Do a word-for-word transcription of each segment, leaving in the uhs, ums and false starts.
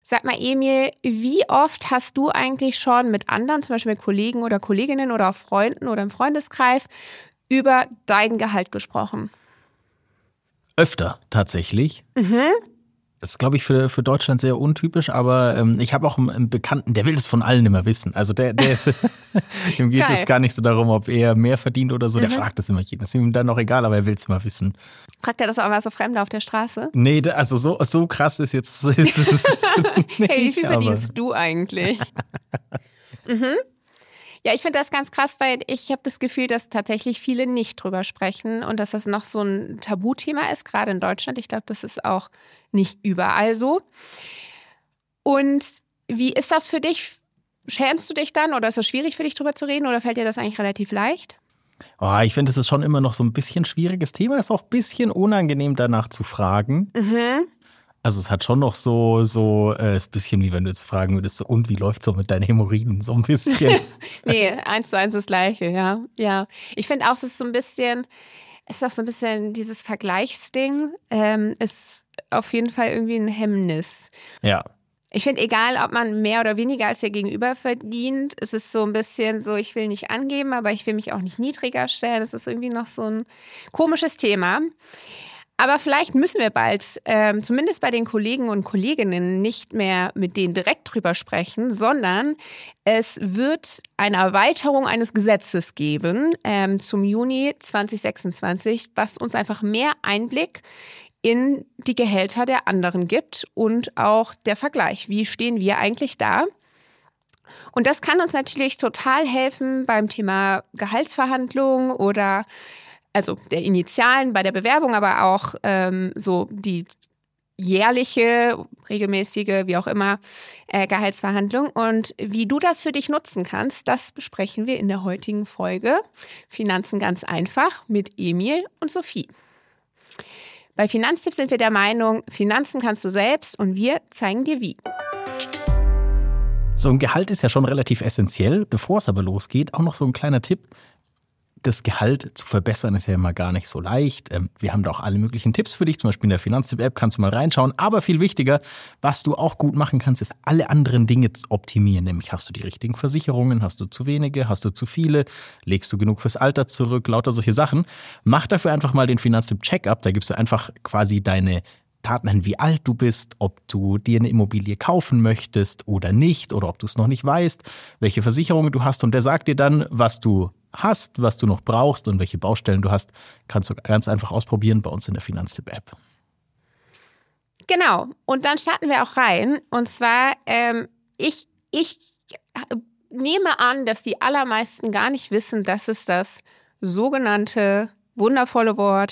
Sag mal, Emil, wie oft hast du eigentlich schon mit anderen, zum Beispiel mit Kollegen oder Kolleginnen oder auch Freunden oder im Freundeskreis, über dein Gehalt gesprochen? Öfter, tatsächlich. Mhm. Das ist, glaube ich, für, für Deutschland sehr untypisch, aber ähm, ich habe auch einen, einen Bekannten, der will das von allen immer wissen. Also der, der ist, dem geht es jetzt gar nicht so darum, ob er mehr verdient oder so. Der mhm. fragt das immer jeden. Das ist ihm dann noch egal, aber er will es mal wissen. Fragt er das auch mal so Fremde auf der Straße? Nee, also so, so krass ist jetzt ist es nicht. Hey, wie viel aber verdienst du eigentlich? mhm. Ja, ich finde das ganz krass, weil ich habe das Gefühl, dass tatsächlich viele nicht drüber sprechen und dass das noch so ein Tabuthema ist, gerade in Deutschland. Ich glaube, das ist auch nicht überall so. Und wie ist das für dich? Schämst du dich dann oder ist es schwierig für dich, drüber zu reden oder fällt dir das eigentlich relativ leicht? Oh, ich finde, es ist schon immer noch so ein bisschen schwieriges Thema. Ist auch ein bisschen unangenehm, danach zu fragen. Mhm. Also es hat schon noch so, so äh, ist ein bisschen wie wenn du jetzt fragen würdest, so, und wie läuft's so mit deinen Hämorrhoiden? So ein bisschen. Nee, eins zu eins das Gleiche, ja. ja. Ich finde auch, es ist so ein bisschen, es ist auch so ein bisschen dieses Vergleichsding, ähm, ist auf jeden Fall irgendwie ein Hemmnis. Ja. Ich finde, egal, ob man mehr oder weniger als der Gegenüber verdient, es ist so ein bisschen so, ich will nicht angeben, aber ich will mich auch nicht niedriger stellen. Das ist irgendwie noch so ein komisches Thema. Aber vielleicht müssen wir bald, ähm, zumindest bei den Kollegen und Kolleginnen, nicht mehr mit denen direkt drüber sprechen, sondern es wird eine Erweiterung eines Gesetzes geben ähm, zum Juni zwanzig sechsundzwanzig, was uns einfach mehr Einblick in die Gehälter der anderen gibt und auch der Vergleich. Wie stehen wir eigentlich da? Und das kann uns natürlich total helfen beim Thema Gehaltsverhandlungen oder also der Initialen bei der Bewerbung, aber auch ähm, so die jährliche, regelmäßige, wie auch immer, äh, Gehaltsverhandlung. Und wie du das für dich nutzen kannst, das besprechen wir in der heutigen Folge Finanzen ganz einfach mit Emil und Sophie. Bei Finanztipps sind wir der Meinung, Finanzen kannst du selbst und wir zeigen dir wie. So ein Gehalt ist ja schon relativ essentiell. Bevor es aber losgeht, auch noch so ein kleiner Tipp. Das Gehalt zu verbessern ist ja immer gar nicht so leicht. Wir haben da auch alle möglichen Tipps für dich, zum Beispiel in der Finanztipp-App kannst du mal reinschauen. Aber viel wichtiger, was du auch gut machen kannst, ist alle anderen Dinge zu optimieren. Nämlich hast du die richtigen Versicherungen, hast du zu wenige, hast du zu viele, legst du genug fürs Alter zurück, lauter solche Sachen. Mach dafür einfach mal den Finanztipp-Check-up. Da gibst du einfach quasi deine Daten an, wie alt du bist, ob du dir eine Immobilie kaufen möchtest oder nicht oder ob du es noch nicht weißt, welche Versicherungen du hast und der sagt dir dann, was du hast, was du noch brauchst und welche Baustellen du hast, kannst du ganz einfach ausprobieren bei uns in der Finanztipp-App. Genau, und dann starten wir auch rein und zwar, ähm, ich, ich nehme an, dass die allermeisten gar nicht wissen, dass es das sogenannte wundervolle Wort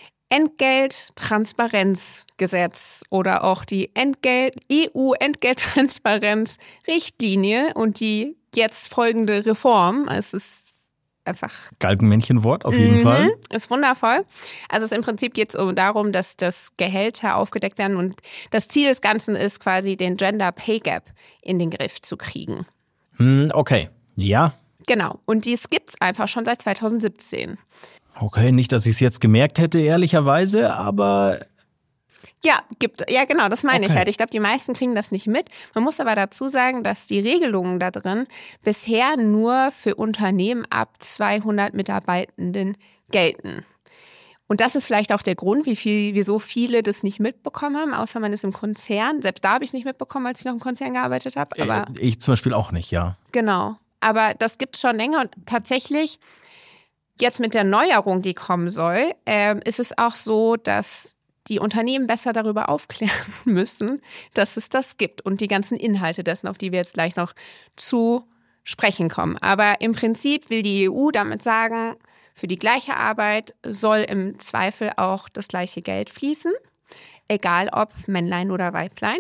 Entgelttransparenzgesetz oder auch die Entgelt, E U-Entgelttransparenzrichtlinie und die jetzt folgende Reform. Es ist einfach Galgenmännchenwort auf jeden mhm, Fall. Ist wundervoll. Also es im Prinzip geht es darum, dass das Gehälter aufgedeckt werden und das Ziel des Ganzen ist quasi den Gender Pay Gap in den Griff zu kriegen. Hm, okay, ja. Genau. Und dies gibt's einfach schon seit zweitausendsiebzehn. Okay, nicht, dass ich es jetzt gemerkt hätte, ehrlicherweise, aber Ja, gibt, ja genau, das meine okay. ich halt. Ich glaube, die meisten kriegen das nicht mit. Man muss aber dazu sagen, dass die Regelungen da drin bisher nur für Unternehmen ab zweihundert Mitarbeitenden gelten. Und das ist vielleicht auch der Grund, wie viel, wieso viele das nicht mitbekommen haben, außer man ist im Konzern. Selbst da habe ich es nicht mitbekommen, als ich noch im Konzern gearbeitet habe. Aber äh, ich zum Beispiel auch nicht, ja. Genau, aber das gibt es schon länger und tatsächlich jetzt mit der Neuerung, die kommen soll, äh, ist es auch so, dass die Unternehmen besser darüber aufklären müssen, dass es das gibt und die ganzen Inhalte dessen, auf die wir jetzt gleich noch zu sprechen kommen. Aber im Prinzip will die E U damit sagen, für die gleiche Arbeit soll im Zweifel auch das gleiche Geld fließen, egal ob Männlein oder Weiblein.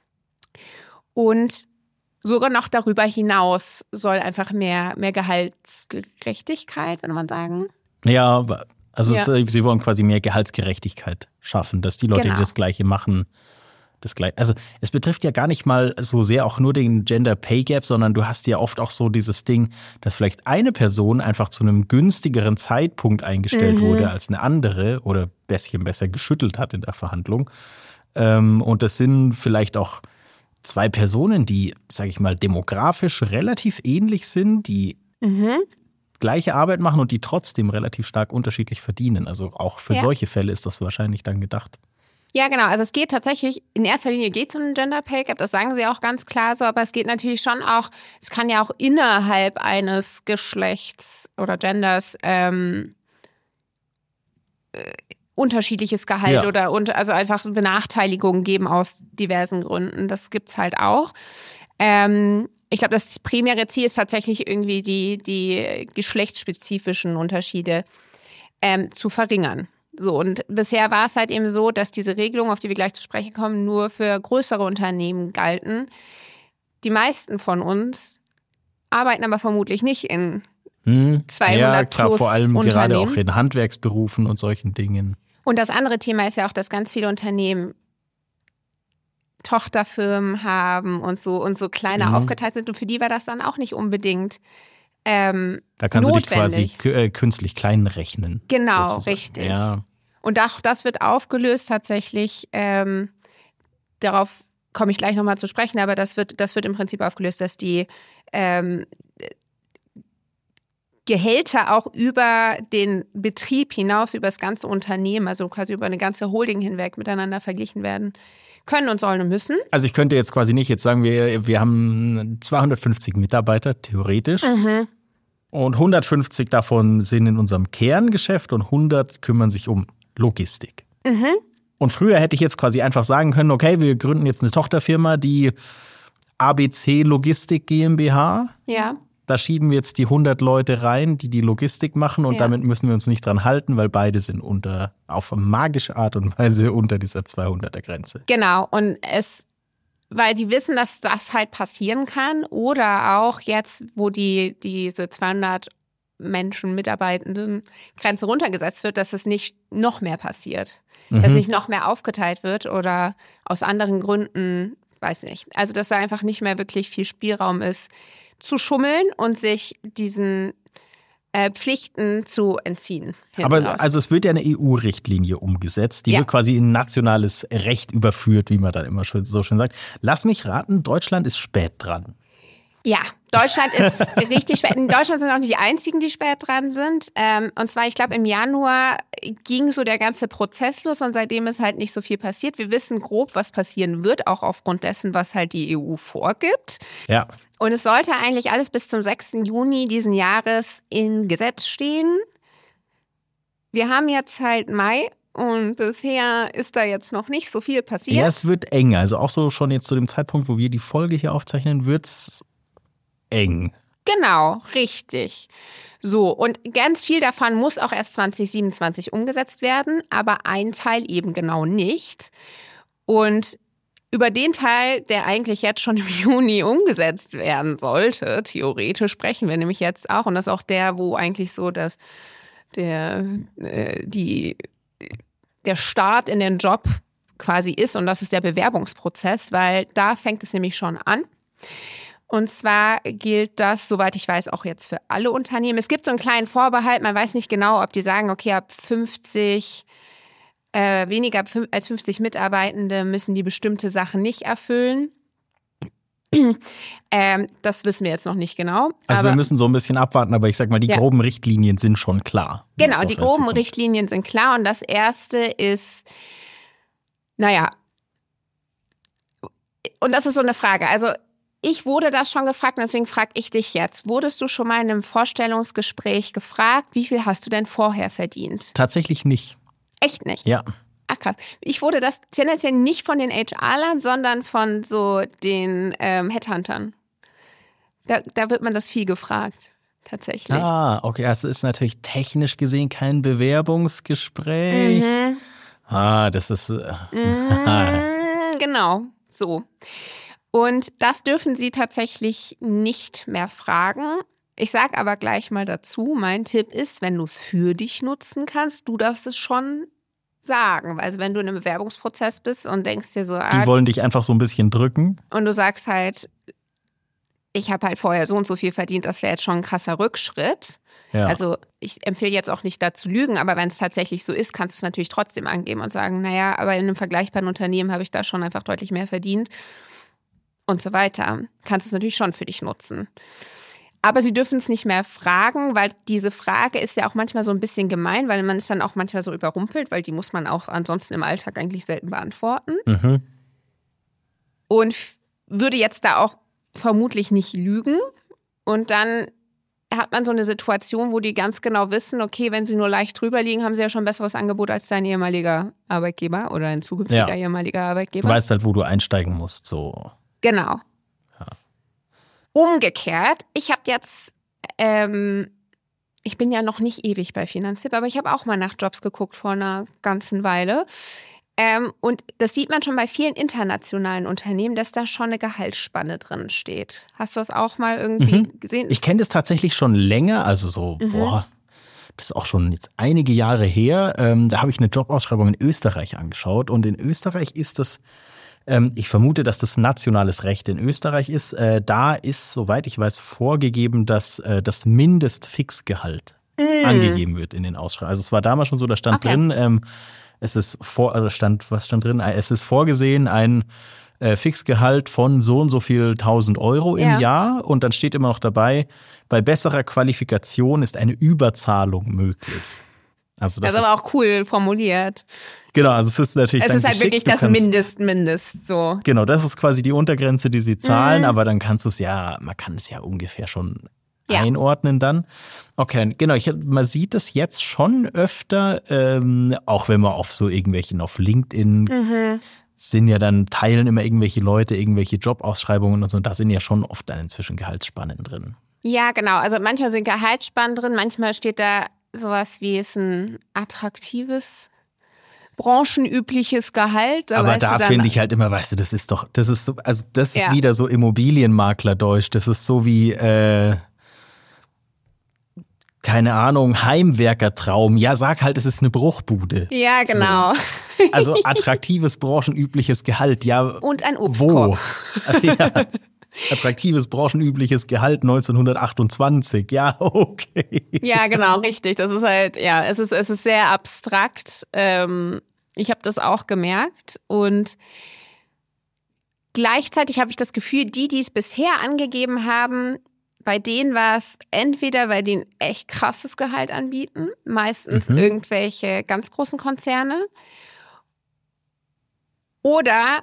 Und sogar noch darüber hinaus soll einfach mehr, mehr Gehaltsgerechtigkeit, würde man sagen. Ja, also Ja. es, sie wollen quasi mehr Gehaltsgerechtigkeit schaffen, dass die Leute, Genau. die das Gleiche machen, das Gleiche. Also es betrifft ja gar nicht mal so sehr auch nur den Gender Pay Gap, sondern du hast ja oft auch so dieses Ding, dass vielleicht eine Person einfach zu einem günstigeren Zeitpunkt eingestellt Mhm. wurde als eine andere oder ein bisschen besser geschüttelt hat in der Verhandlung. Ähm, und das sind vielleicht auch zwei Personen, die, sage ich mal, demografisch relativ ähnlich sind, die mhm. gleiche Arbeit machen und die trotzdem relativ stark unterschiedlich verdienen. Also auch für ja. solche Fälle ist das wahrscheinlich dann gedacht. Ja, genau. Also es geht tatsächlich, in erster Linie geht es um einen Gender Pay Gap, das sagen sie auch ganz klar so, aber es geht natürlich schon auch, es kann ja auch innerhalb eines Geschlechts oder Genders ähm, äh, unterschiedliches Gehalt ja. oder und, also einfach Benachteiligungen geben aus diversen Gründen. Das gibt's halt auch. Ähm, ich glaube, das primäre Ziel ist tatsächlich irgendwie die, die geschlechtsspezifischen Unterschiede ähm, zu verringern. So, und bisher war es halt eben so, dass diese Regelungen, auf die wir gleich zu sprechen kommen, nur für größere Unternehmen galten. Die meisten von uns arbeiten aber vermutlich nicht in hm. zweihundert ja, klar, plus vor allem Unternehmen. Gerade auch in Handwerksberufen und solchen Dingen. Und das andere Thema ist ja auch, dass ganz viele Unternehmen Tochterfirmen haben und so und so kleiner mhm. aufgeteilt sind. Und für die war das dann auch nicht unbedingt ähm, Da kannst notwendig. du dich quasi k- äh, künstlich klein rechnen. Genau, sozusagen. richtig. Ja. Und auch das wird aufgelöst tatsächlich. Ähm, darauf komme ich gleich nochmal zu sprechen, aber das wird, das wird im Prinzip aufgelöst, dass die ähm, Gehälter auch über den Betrieb hinaus, über das ganze Unternehmen, also quasi über eine ganze Holding hinweg miteinander verglichen werden können und sollen und müssen. Also ich könnte jetzt quasi nicht, jetzt sagen wir, wir haben zweihundertfünfzig Mitarbeiter, theoretisch. Mhm. Und hundertfünfzig davon sind in unserem Kerngeschäft und hundert kümmern sich um Logistik. Mhm. Und früher hätte ich jetzt quasi einfach sagen können, okay, wir gründen jetzt eine Tochterfirma, die A B C Logistik GmbH. Ja. Da schieben wir jetzt die hundert Leute rein, die die Logistik machen und ja. damit müssen wir uns nicht dran halten, weil beide sind unter, auf magische Art und Weise unter dieser zweihunderter Grenze. Genau, und es, weil die wissen, dass das halt passieren kann oder auch jetzt, wo die diese zweihundert Menschen, Mitarbeitenden Grenze runtergesetzt wird, dass es nicht noch mehr passiert, mhm. dass nicht noch mehr aufgeteilt wird oder aus anderen Gründen, weiß nicht. Also dass da einfach nicht mehr wirklich viel Spielraum ist, zu schummeln und sich diesen äh, Pflichten zu entziehen. Aber raus. Also es wird ja eine E U-Richtlinie umgesetzt, die ja. wird quasi in nationales Recht überführt, wie man dann immer so schön sagt. Lass mich raten, Deutschland ist spät dran. Ja, Deutschland ist richtig spät. In Deutschland sind auch nicht die einzigen, die spät dran sind. Ähm, und zwar, ich glaube, im Januar ging so der ganze Prozess los und seitdem ist halt nicht so viel passiert. Wir wissen grob, was passieren wird, auch aufgrund dessen, was halt die E U vorgibt. Ja. Und es sollte eigentlich alles bis zum sechsten Juni diesen Jahres in Gesetz stehen. Wir haben jetzt halt Mai. Und bisher ist da jetzt noch nicht so viel passiert. Ja, es wird eng. Also auch so schon jetzt zu dem Zeitpunkt, wo wir die Folge hier aufzeichnen, wird es eng. Genau, richtig. So, und ganz viel davon muss auch erst zwanzig siebenundzwanzig umgesetzt werden, aber ein Teil eben genau nicht. Und über den Teil, der eigentlich jetzt schon im Juni umgesetzt werden sollte, theoretisch sprechen wir nämlich jetzt auch. Und das ist auch der, wo eigentlich so das, der, äh, die, der Start in den Job quasi ist. Und das ist der Bewerbungsprozess, weil da fängt es nämlich schon an. Und zwar gilt das, soweit ich weiß, auch jetzt für alle Unternehmen. Es gibt so einen kleinen Vorbehalt, man weiß nicht genau, ob die sagen, okay, ab fünfzig, äh, weniger als fünfzig Mitarbeitende müssen die bestimmte Sachen nicht erfüllen. ähm, das wissen wir jetzt noch nicht genau. Also aber, wir müssen so ein bisschen abwarten, aber ich sag mal, die ja. groben Richtlinien sind schon klar. Genau, die groben Richtlinien sind klar und das erste ist, naja, und das ist so eine Frage, also ich wurde das schon gefragt und deswegen frage ich dich jetzt. Wurdest du schon mal in einem Vorstellungsgespräch gefragt, wie viel hast du denn vorher verdient? Tatsächlich nicht. Echt nicht? Ja. Ach krass. Ich wurde das tendenziell nicht von den H R-Lern, sondern von so den ähm, Headhuntern. Da, da wird man das viel gefragt, tatsächlich. Ah, okay. Also ist natürlich technisch gesehen kein Bewerbungsgespräch. Mhm. Ah, das ist... Äh, mhm, genau, so. Und das dürfen sie tatsächlich nicht mehr fragen. Ich sage aber gleich mal dazu, mein Tipp ist, wenn du es für dich nutzen kannst, du darfst es schon sagen. Also wenn du in einem Bewerbungsprozess bist und denkst dir so... Die ah, wollen dich einfach so ein bisschen drücken. Und du sagst halt, ich habe halt vorher so und so viel verdient, das wäre jetzt schon ein krasser Rückschritt. Ja. Also ich empfehle jetzt auch nicht da zu lügen, aber wenn es tatsächlich so ist, kannst du es natürlich trotzdem angeben und sagen, naja, aber in einem vergleichbaren Unternehmen habe ich da schon einfach deutlich mehr verdient. und so weiter, kannst du es natürlich schon für dich nutzen. Aber sie dürfen es nicht mehr fragen, weil diese Frage ist ja auch manchmal so ein bisschen gemein, weil man ist dann auch manchmal so überrumpelt, weil die muss man auch ansonsten im Alltag eigentlich selten beantworten. Mhm. Und f- würde jetzt da auch vermutlich nicht lügen. Und dann hat man so eine Situation, wo die ganz genau wissen, okay, wenn sie nur leicht drüber liegen, haben sie ja schon ein besseres Angebot als dein ehemaliger Arbeitgeber oder ein zukünftiger Ja. ehemaliger Arbeitgeber. Du weißt halt, wo du einsteigen musst. So. Genau. Ja. Umgekehrt, ich habe jetzt, ähm, ich bin ja noch nicht ewig bei Finanztipp, aber ich habe auch mal nach Jobs geguckt vor einer ganzen Weile. Ähm, und das sieht man schon bei vielen internationalen Unternehmen, dass da schon eine Gehaltsspanne drin steht. Hast du das auch mal irgendwie Mhm. gesehen? Ich kenne das tatsächlich schon länger, also so, Mhm. boah, das ist auch schon jetzt einige Jahre her. Ähm, da habe ich eine Jobausschreibung in Österreich angeschaut und in Österreich ist das, ähm, ich vermute, dass das nationales Recht in Österreich ist. Äh, da ist, soweit ich weiß, vorgegeben, dass äh, das Mindestfixgehalt Mm. angegeben wird in den Ausschreibungen. Also es war damals schon so, da stand Okay. drin, ähm, es ist vor, äh, stand, was stand drin? Es ist vorgesehen, ein äh, Fixgehalt von so und so viel tausend Euro im Ja. Jahr. Und dann steht immer noch dabei, bei besserer Qualifikation ist eine Überzahlung möglich. Also das, Das ist aber auch cool formuliert. genau, also es ist natürlich Es dann ist halt geschickt, wirklich du das kannst, Mindest, Mindest, so. Genau, das ist quasi die Untergrenze, die sie zahlen, Mhm. aber dann kannst du es ja, man kann es ja ungefähr schon Ja. einordnen dann. Okay, genau, ich, man sieht das jetzt schon öfter, ähm, auch wenn man auf so irgendwelchen, auf LinkedIn Mhm. sind ja dann, teilen immer irgendwelche Leute, irgendwelche Jobausschreibungen und so, und da sind ja schon oft dann inzwischen Gehaltsspannen drin. Ja, genau. Also manchmal sind Gehaltsspannen drin, manchmal steht da sowas wie ist ein attraktives, branchenübliches Gehalt. Da Aber weißt da du dann, finde ich halt immer, weißt du, das ist doch, das ist so, also das ist Ja. wieder so Immobilienmaklerdeutsch, das ist so wie, äh, keine Ahnung, Heimwerkertraum. Ja, sag halt, es ist eine Bruchbude. Ja, genau. So. Also attraktives, branchenübliches Gehalt, ja. Und ein Wo? Obstkorb. Ja. Attraktives, branchenübliches Gehalt neunzehnhundertachtundzwanzig. Ja, okay. Ja, genau, richtig. Das ist halt, ja, es ist, es ist sehr abstrakt. Ähm, ich habe das auch gemerkt. Und gleichzeitig habe ich das Gefühl, die, die es bisher angegeben haben, bei denen war es entweder, weil die ein echt krasses Gehalt anbieten, meistens Mhm. irgendwelche ganz großen Konzerne, oder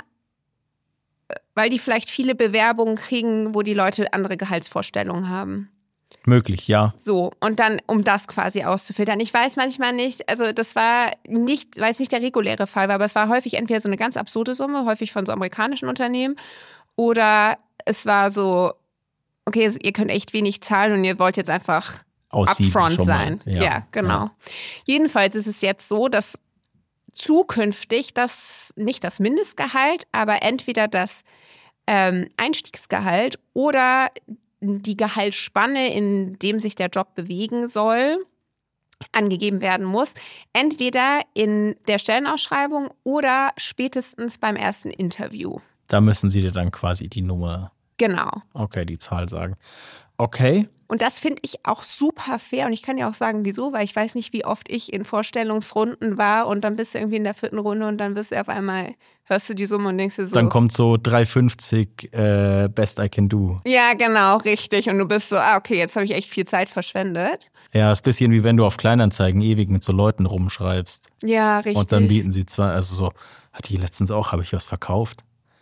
weil die vielleicht viele Bewerbungen kriegen, wo die Leute andere Gehaltsvorstellungen haben. Möglich, ja. So, und dann, um das quasi auszufiltern. Ich weiß manchmal nicht, also das war nicht, weil es nicht der reguläre Fall war, aber es war häufig entweder so eine ganz absurde Summe, häufig von so amerikanischen Unternehmen, oder es war so, okay, ihr könnt echt wenig zahlen und ihr wollt jetzt einfach Aussieben upfront schon mal. sein. Ja, Ja, genau. ja. Jedenfalls ist es jetzt so, dass zukünftig das, nicht das Mindestgehalt, aber entweder das ähm, Einstiegsgehalt oder die Gehaltsspanne, in dem sich der Job bewegen soll, angegeben werden muss. Entweder in der Stellenausschreibung oder spätestens beim ersten Interview. Da müssen sie dir dann quasi die Nummer, Genau. okay, die Zahl sagen. Okay. Und das finde ich auch super fair. Und ich kann ja auch sagen, wieso, weil ich weiß nicht, wie oft ich in Vorstellungsrunden war und dann bist du irgendwie in der vierten Runde und dann wirst du auf einmal, hörst du die Summe und denkst dir so. Dann kommt so drei fünfzig äh, Best I Can Do. Ja, genau, richtig. Und du bist so, ah, okay, jetzt habe ich echt viel Zeit verschwendet. Ja, ist ein bisschen wie wenn du auf Kleinanzeigen ewig mit so Leuten rumschreibst. Ja, richtig. Und dann bieten sie zwar, also so, hatte ich letztens auch, habe ich was verkauft.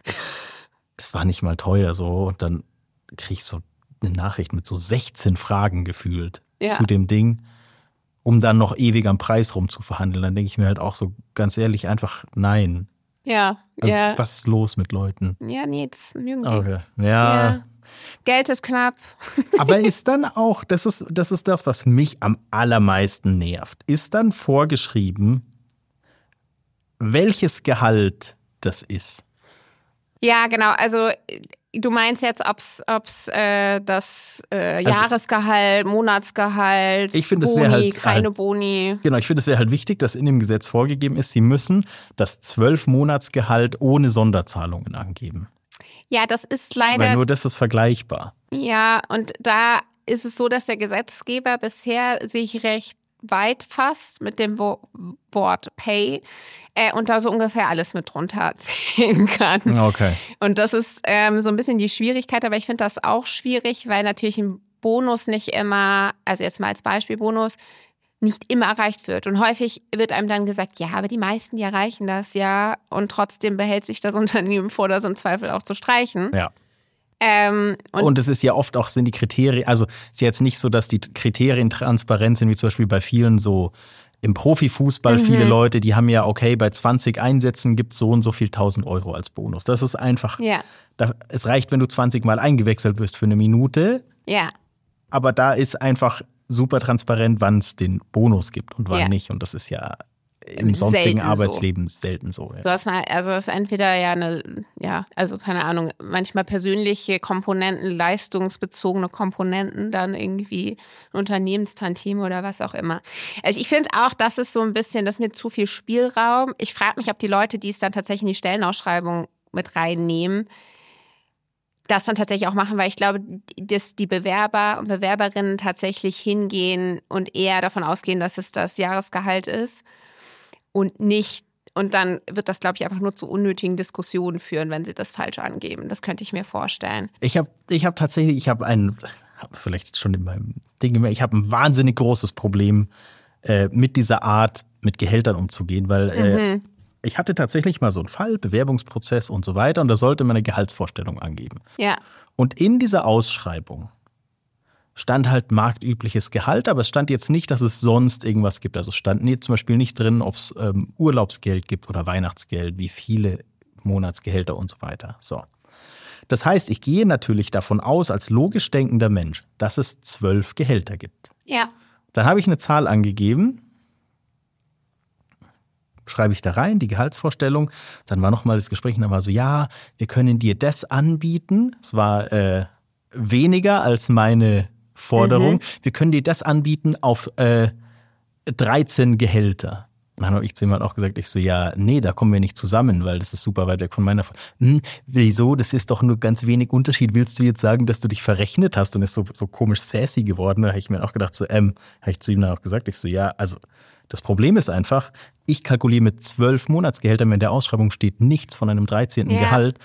Das war nicht mal teuer so. Und dann krieg ich so eine Nachricht mit so sechzehn Fragen gefühlt Ja. zu dem Ding, um dann noch ewig am Preis rumzuverhandeln. Dann denke ich mir halt auch so ganz ehrlich einfach nein. Ja, Also ja. was ist los mit Leuten? Ja, nee, das mögen die. Okay. Ja. Ja. Geld ist knapp. Aber ist dann auch, das ist, das ist das, was mich am allermeisten nervt, ist dann vorgeschrieben, welches Gehalt das ist. Ja, genau. Also du meinst jetzt, ob's, ob's äh, das äh, Also- Jahresgehalt, Monatsgehalt, Ich finde, es Boni, wäre halt- keine halt- Boni. Genau, ich finde, es wäre halt wichtig, dass in dem Gesetz vorgegeben ist, sie müssen das zwölf-Monatsgehalt ohne Sonderzahlungen angeben. Ja, das ist Weil leider, nur das ist vergleichbar. ja, und da ist es so, dass der Gesetzgeber bisher sich recht weit fasst mit dem Wo- Wort Pay äh, und da so ungefähr alles mit drunter zählen kann. Okay. Und das ist ähm, so ein bisschen die Schwierigkeit, aber ich finde das auch schwierig, weil natürlich ein Bonus nicht immer, also jetzt mal als Beispiel Bonus, nicht immer erreicht wird. Und häufig wird einem dann gesagt, ja, aber die meisten, die erreichen das, ja. Und trotzdem behält sich das Unternehmen vor, das im Zweifel auch zu streichen. Ja. Ähm, und, und es ist ja oft auch, sind die Kriterien, also es ist jetzt nicht so, dass die Kriterien transparent sind, wie zum Beispiel bei vielen so im Profifußball. Mhm. Viele Leute, die haben ja, okay, bei zwanzig Einsätzen gibt es so und so viel tausend Euro als Bonus. Das ist einfach, ja. da, es reicht, wenn du zwanzig Mal eingewechselt wirst für eine Minute. Ja. Aber da ist einfach super transparent, wann es den Bonus gibt und wann ja. nicht. Und das ist ja im sonstigen selten Arbeitsleben so. selten so. Ja. Du hast mal, also es ist entweder ja eine, ja, also keine Ahnung, manchmal persönliche Komponenten, leistungsbezogene Komponenten, dann irgendwie Unternehmenstantime oder was auch immer. Also ich finde auch, das ist so ein bisschen, das ist mir zu viel Spielraum. Ich frage mich, ob die Leute, die es dann tatsächlich in die Stellenausschreibung mit reinnehmen, das dann tatsächlich auch machen, weil ich glaube, dass die Bewerber und Bewerberinnen tatsächlich hingehen und eher davon ausgehen, dass es das Jahresgehalt ist und nicht, und dann wird das, glaube ich, einfach nur zu unnötigen Diskussionen führen, wenn sie das falsch angeben. Das könnte ich mir vorstellen. Ich habe ich hab tatsächlich, ich habe ein, hab vielleicht schon in meinem Ding gemerkt, ich habe ein wahnsinnig großes Problem äh, mit dieser Art, mit Gehältern umzugehen, weil äh, mhm. ich hatte tatsächlich mal so einen Fall, Bewerbungsprozess und so weiter, und da sollte man eine Gehaltsvorstellung angeben. Ja. Und in dieser Ausschreibung stand halt marktübliches Gehalt, aber es stand jetzt nicht, dass es sonst irgendwas gibt. Also es stand nee, zum Beispiel nicht drin, ob es ähm, Urlaubsgeld gibt oder Weihnachtsgeld, wie viele Monatsgehälter und so weiter. So. Das heißt, ich gehe natürlich davon aus, als logisch denkender Mensch, dass es zwölf Gehälter gibt. Ja. Dann habe ich eine Zahl angegeben, schreibe ich da rein, die Gehaltsvorstellung. Dann war nochmal das Gespräch und dann war so, ja, wir können dir das anbieten. Es war äh, weniger als meine Forderung. Mhm. Wir können dir das anbieten auf äh, dreizehn Gehälter. Und dann habe ich zu jemandem auch gesagt, ich so, ja, nee, da kommen wir nicht zusammen, weil das ist super weit weg von meiner Forderung. Hm, wieso? Das ist doch nur ganz wenig Unterschied. Willst du jetzt sagen, dass du dich verrechnet hast und ist so, so komisch sassy geworden? Da habe ich mir auch gedacht, so, ähm, habe ich zu ihm dann auch gesagt, ich so, ja, also das Problem ist einfach, ich kalkuliere mit zwölf Monatsgehältern, wenn in der Ausschreibung steht nichts von einem dreizehnten Ja. Gehalt.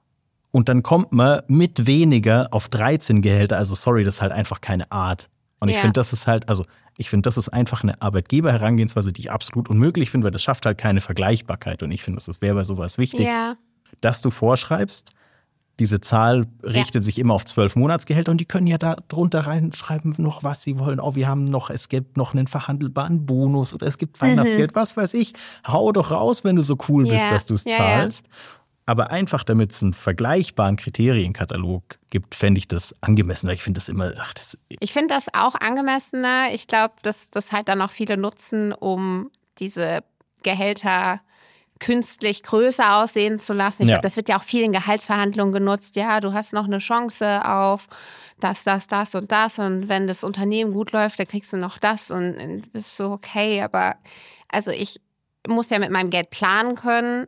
Und dann kommt man mit weniger auf dreizehn Gehälter. Also sorry, das ist halt einfach keine Art. Und ich ja. finde, das ist halt, also ich finde, das ist einfach eine Arbeitgeberherangehensweise, die ich absolut unmöglich finde, weil das schafft halt keine Vergleichbarkeit. Und ich finde, das wäre bei sowas wichtig, ja. dass du vorschreibst, diese Zahl richtet ja. sich immer auf zwölf Monatsgehälter und die können ja da drunter reinschreiben noch, was sie wollen. Oh, wir haben noch, es gibt noch einen verhandelbaren Bonus oder es gibt Weihnachtsgeld, mhm. was weiß ich. Hau doch raus, wenn du so cool bist, ja. dass du es ja, zahlst. Ja. Aber einfach, damit es einen vergleichbaren Kriterienkatalog gibt, fände ich das angemessen, weil ich finde das immer, ach, das. Ich finde das auch angemessener. Ich glaube, dass das halt dann auch viele nutzen, um diese Gehälter künstlich größer aussehen zu lassen. Ich ja. glaube, das wird ja auch viel in Gehaltsverhandlungen genutzt. Ja, du hast noch eine Chance auf das, das, das und das. Und wenn das Unternehmen gut läuft, dann kriegst du noch das und bist so okay. Aber also ich muss ja mit meinem Geld planen können.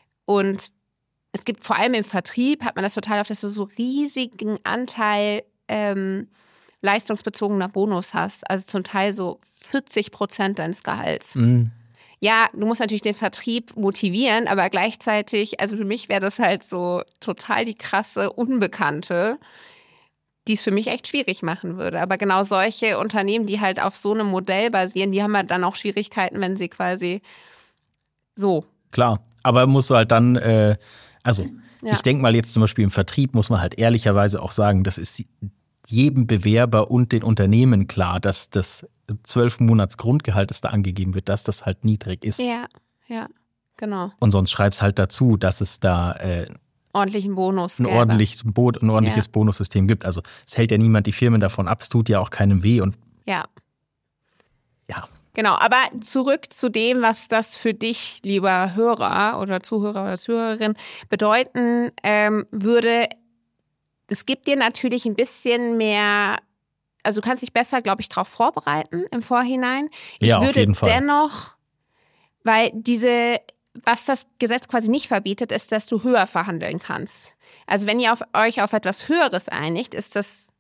Und es gibt vor allem im Vertrieb, hat man das total oft, dass du so riesigen Anteil ähm, leistungsbezogener Bonus hast. Also zum Teil so vierzig Prozent deines Gehalts. Mhm. Ja, du musst natürlich den Vertrieb motivieren, aber gleichzeitig, also für mich wäre das halt so total die krasse Unbekannte, die es für mich echt schwierig machen würde. Aber genau solche Unternehmen, die halt auf so einem Modell basieren, die haben halt dann auch Schwierigkeiten, wenn sie quasi so. Klar, aber musst du halt dann, äh, also ja. ich denke mal jetzt zum Beispiel im Vertrieb muss man halt ehrlicherweise auch sagen, das ist jedem Bewerber und den Unternehmen klar, dass das zwölf Monats Grundgehalt, das da angegeben wird, dass das halt niedrig ist. Ja, ja, genau. Und sonst schreibst halt dazu, dass es da äh, ordentlichen Bonus ein, ordentlich, ein ordentliches ja. Bonussystem gibt. Also es hält ja niemand die Firmen davon ab, es tut ja auch keinem weh. Und ja. Ja. Genau, aber zurück zu dem, was das für dich, lieber Hörer oder Zuhörer oder Zuhörerin, bedeuten ähm, würde. Es gibt dir natürlich ein bisschen mehr, also du kannst dich besser, glaube ich, darauf vorbereiten im Vorhinein. Ich ja, würde auf jeden Fall. dennoch, weil diese, was das Gesetz quasi nicht verbietet, ist, dass du höher verhandeln kannst. Also wenn ihr auf, euch auf etwas Höheres einigt, ist das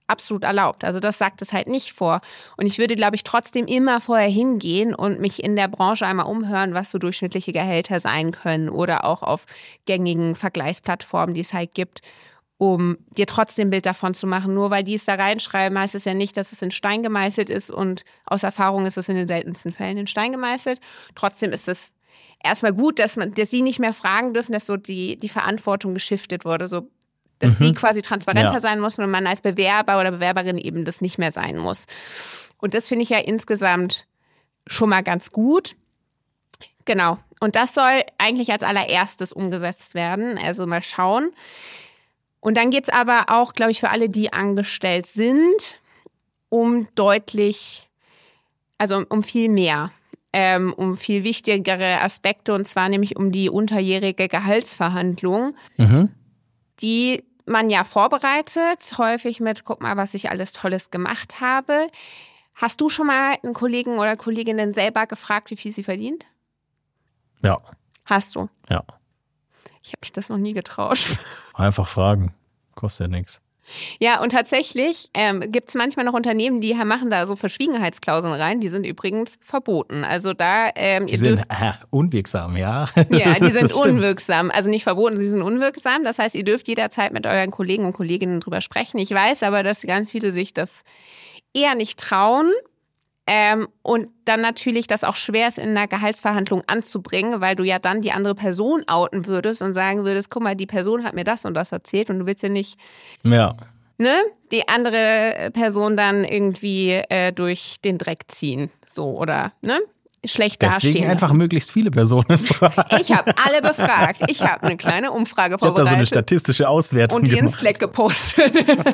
absolut erlaubt. Also das sagt es halt nicht vor. Und ich würde, glaube ich, trotzdem immer vorher hingehen und mich in der Branche einmal umhören, was so durchschnittliche Gehälter sein können oder auch auf gängigen Vergleichsplattformen, die es halt gibt, um dir trotzdem ein Bild davon zu machen. Nur weil die es da reinschreiben, heißt es ja nicht, dass es in Stein gemeißelt ist und aus Erfahrung ist es in den seltensten Fällen in Stein gemeißelt. Trotzdem ist es erstmal gut, dass man, dass sie nicht mehr fragen dürfen, dass so die, die Verantwortung geschiftet wurde, so dass mhm. sie quasi transparenter ja. sein müssen und man als Bewerber oder Bewerberin eben das nicht mehr sein muss. Und das finde ich ja insgesamt schon mal ganz gut. Genau. Und das soll eigentlich als allererstes umgesetzt werden. Also mal schauen. Und dann geht es aber auch, glaube ich, für alle, die angestellt sind, um deutlich, also um viel mehr, ähm, um viel wichtigere Aspekte, und zwar nämlich um die unterjährige Gehaltsverhandlung, mhm. die man ja vorbereitet, häufig mit, guck mal, was ich alles Tolles gemacht habe. Hast du schon mal einen Kollegen oder Kolleginnen selber gefragt, wie viel sie verdient? Ja. Hast du? Ja. Ich habe mich das noch nie getraut. Einfach fragen. Kostet ja nichts. Ja, und tatsächlich ähm, gibt es manchmal noch Unternehmen, die machen da so Verschwiegenheitsklauseln rein. Die sind übrigens verboten. Also da ähm, die sind äh, unwirksam, ja. Ja, die sind unwirksam. Also nicht verboten, sie sind unwirksam. Das heißt, ihr dürft jederzeit mit euren Kollegen und Kolleginnen drüber sprechen. Ich weiß aber, dass ganz viele sich das eher nicht trauen. Ähm, und dann natürlich das auch schwer ist, in einer Gehaltsverhandlung anzubringen, weil du ja dann die andere Person outen würdest und sagen würdest, guck mal, die Person hat mir das und das erzählt und du willst ja nicht ja. ne, die andere Person dann irgendwie äh, durch den Dreck ziehen. So, oder ne? Schlecht dastehen lassen. Deswegen einfach möglichst viele Personen fragen. Ich habe alle befragt. Ich habe eine kleine Umfrage ich vorbereitet. Ich habe da so eine statistische Auswertung und die gemacht. in Slack gepostet.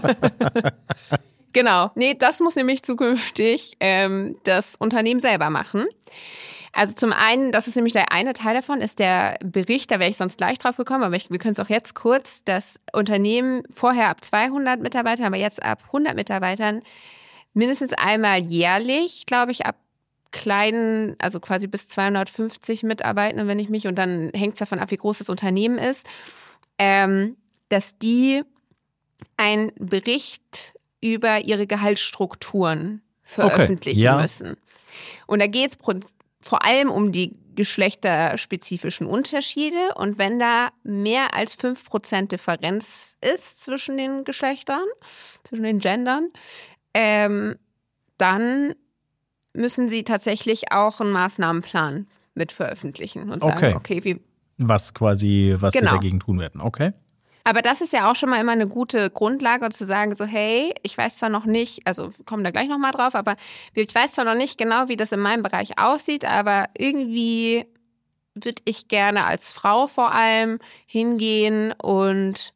Genau. Nee, das muss nämlich zukünftig ähm, das Unternehmen selber machen. Also zum einen, das ist nämlich der eine Teil davon, ist der Bericht, da wäre ich sonst gleich drauf gekommen, aber ich, wir können es auch jetzt kurz, das Unternehmen vorher ab zweihundert Mitarbeitern, aber jetzt ab hundert Mitarbeitern mindestens einmal jährlich, glaube ich, ab kleinen, also quasi bis zweihundertfünfzig Mitarbeitenden, wenn ich mich, und dann hängt es davon ab, wie groß das Unternehmen ist, ähm, dass die einen Bericht über ihre Gehaltsstrukturen veröffentlichen okay, ja. müssen. Und da geht es vor allem um die geschlechterspezifischen Unterschiede. Und wenn da mehr als fünf Prozent Differenz ist zwischen den Geschlechtern, zwischen den Gendern, ähm, dann müssen sie tatsächlich auch einen Maßnahmenplan mit veröffentlichen und sagen, okay, okay wie was quasi, was genau. sie dagegen tun werden. Okay. Aber das ist ja auch schon mal immer eine gute Grundlage, zu sagen so, hey, ich weiß zwar noch nicht, also kommen da gleich nochmal drauf, aber ich weiß zwar noch nicht genau, wie das in meinem Bereich aussieht, aber irgendwie würde ich gerne als Frau vor allem hingehen und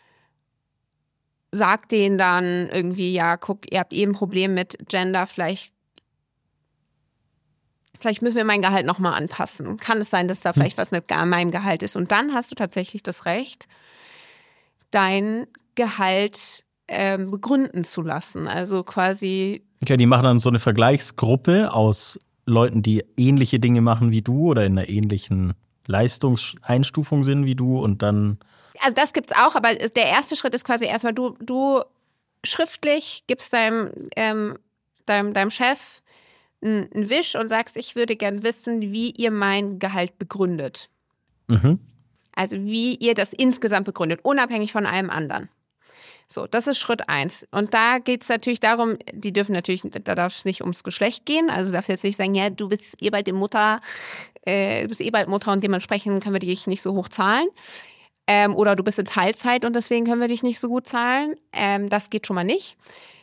sag denen dann irgendwie, ja, guck, ihr habt eh ein Problem mit Gender, vielleicht Vielleicht müssen wir mein Gehalt nochmal anpassen. Kann es sein, dass da vielleicht was mit meinem Gehalt ist? Und dann hast du tatsächlich das Recht, dein Gehalt ähm, begründen zu lassen. Also quasi. Okay, die machen dann so eine Vergleichsgruppe aus Leuten, die ähnliche Dinge machen wie du oder in einer ähnlichen Leistungseinstufung sind wie du und dann. Also das gibt's auch, aber der erste Schritt ist quasi erstmal, du, du schriftlich gibst deinem, ähm, deinem, deinem Chef einen Wisch und sagst, ich würde gern wissen, wie ihr mein Gehalt begründet. Mhm. Also wie ihr das insgesamt begründet, unabhängig von allem anderen. So, das ist Schritt eins. Und da geht es natürlich darum, die dürfen natürlich, da darf es nicht ums Geschlecht gehen. Also du darfst jetzt nicht sagen, ja, du bist eh bald die Mutter, äh, du bist eh bald Mutter und dementsprechend können wir dich nicht so hoch zahlen. Ähm, oder du bist in Teilzeit und deswegen können wir dich nicht so gut zahlen. Ähm, das geht schon mal nicht.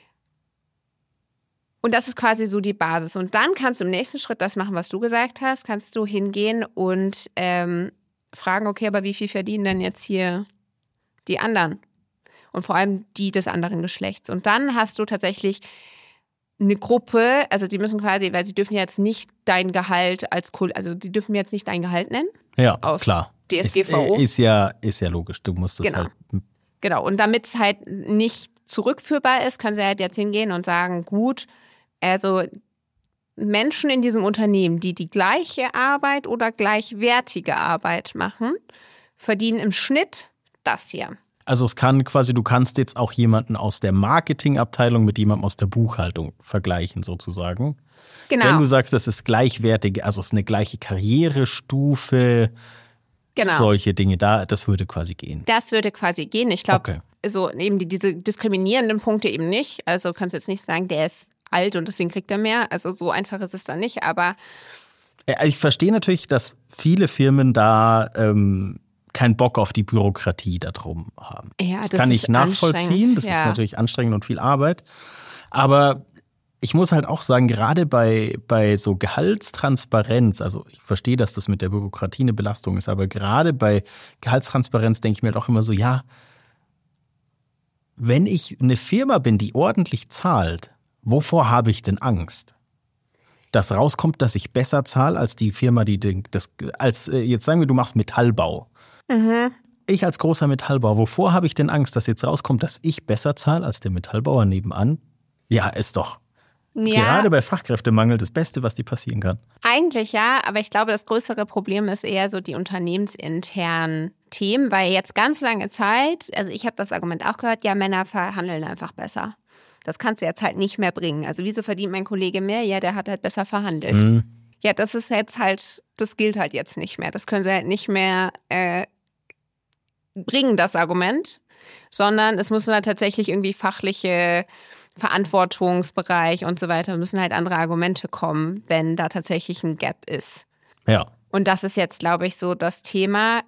Und das ist quasi so die Basis. Und dann kannst du im nächsten Schritt das machen, was du gesagt hast. Kannst du hingehen und ähm, fragen, okay, aber wie viel verdienen denn jetzt hier die anderen? Und vor allem die des anderen Geschlechts. Und dann hast du tatsächlich eine Gruppe, also die müssen quasi, weil sie dürfen jetzt nicht dein Gehalt als, also die dürfen jetzt nicht dein Gehalt nennen. Ja, aus klar. D S G V O. Ist, ist, ja, ist ja logisch, du musst das genau. halt. Genau, und damit es halt nicht zurückführbar ist, können sie halt jetzt hingehen und sagen, gut, also Menschen in diesem Unternehmen, die die gleiche Arbeit oder gleichwertige Arbeit machen, verdienen im Schnitt das hier. Also es kann quasi, du kannst jetzt auch jemanden aus der Marketingabteilung mit jemandem aus der Buchhaltung vergleichen sozusagen. Genau. Wenn du sagst, das ist gleichwertig, also es ist eine gleiche Karrierestufe, genau. solche Dinge, da, das würde quasi gehen. Das würde quasi gehen. Ich glaube, okay. so eben die, diese diskriminierenden Punkte eben nicht. Also kannst jetzt nicht sagen, der ist alt und deswegen kriegt er mehr. Also so einfach ist es dann nicht, aber ich verstehe natürlich, dass viele Firmen da ähm, keinen Bock auf die Bürokratie da drum haben. Ja, das, das kann ich nachvollziehen, das ja. ist natürlich anstrengend und viel Arbeit. Aber ich muss halt auch sagen, gerade bei, bei so Gehaltstransparenz, also ich verstehe, dass das mit der Bürokratie eine Belastung ist, aber gerade bei Gehaltstransparenz denke ich mir halt auch immer so, ja, wenn ich eine Firma bin, die ordentlich zahlt, wovor habe ich denn Angst? Dass rauskommt, dass ich besser zahle als die Firma, die das, als jetzt sagen wir, du machst Metallbau. Mhm. Ich als großer Metallbauer, wovor habe ich denn Angst, dass jetzt rauskommt, dass ich besser zahle als der Metallbauer nebenan? Ja, ist doch ja. gerade bei Fachkräftemangel das Beste, was dir passieren kann. Eigentlich ja, aber ich glaube, das größere Problem ist eher so die unternehmensinternen Themen, weil jetzt ganz lange Zeit, also ich habe das Argument auch gehört, ja, Männer verhandeln einfach besser. Das kannst du jetzt halt nicht mehr bringen. Also wieso verdient mein Kollege mehr? Ja, der hat halt besser verhandelt. Mhm. Ja, das ist jetzt halt, das gilt halt jetzt nicht mehr. Das können sie halt nicht mehr äh, bringen, das Argument, sondern es müssen halt tatsächlich irgendwie fachliche Verantwortungsbereich und so weiter, müssen halt andere Argumente kommen, wenn da tatsächlich ein Gap ist. Ja. Und das ist jetzt, glaube ich, so das Thema,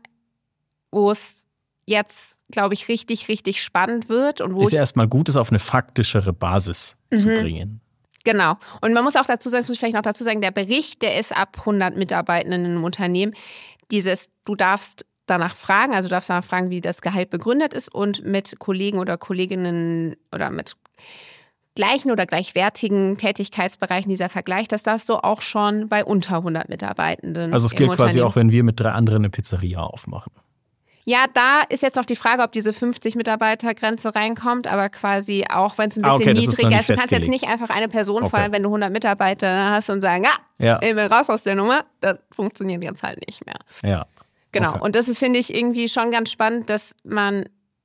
wo es jetzt, glaube ich, richtig, richtig spannend wird. Und wo ist ja erstmal gut, es auf eine faktischere Basis mhm. zu bringen. Genau. Und man muss auch dazu sagen, das muss ich vielleicht noch dazu sagen, der Bericht, der ist ab hundert Mitarbeitenden in einem Unternehmen. Dieses, du darfst danach fragen, also du darfst danach fragen, wie das Gehalt begründet ist und mit Kollegen oder Kolleginnen oder mit gleichen oder gleichwertigen Tätigkeitsbereichen dieser Vergleich, das darfst du auch schon bei unter hundert Mitarbeitenden. Also es gilt quasi auch, wenn wir mit drei anderen eine Pizzeria aufmachen. Ja, da ist jetzt noch die Frage, ob diese fünfzig Mitarbeiter-Grenze reinkommt, aber quasi auch, wenn es ein bisschen ah, okay, niedriger ist. ist. Du kannst jetzt nicht einfach eine Person okay. fallen, wenn du hundert Mitarbeiter hast und sagen, ah, ja. ich will raus aus der Nummer. Das funktioniert jetzt halt nicht mehr. Ja. Genau. Okay. Und das ist, finde ich, irgendwie schon ganz spannend, dass man,